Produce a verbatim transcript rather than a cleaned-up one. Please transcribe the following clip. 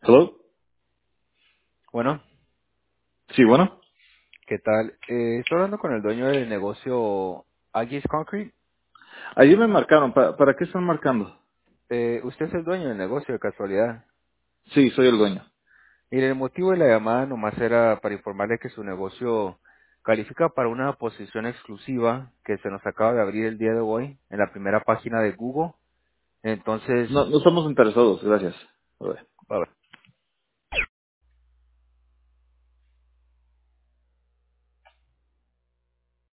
Hello. Bueno, Sí, bueno. ¿qué tal? Eh, estoy hablando con el dueño del negocio Agis Concrete. Ayer me marcaron. ¿Para, para qué están marcando? Eh, usted es el dueño del negocio, de casualidad. Sí, soy el dueño. Mire, el motivo de la llamada nomás era para informarle que su negocio califica para una posición exclusiva que se nos acaba de abrir el día de hoy en la primera página de Google. Entonces, No, no estamos interesados, gracias. A ver.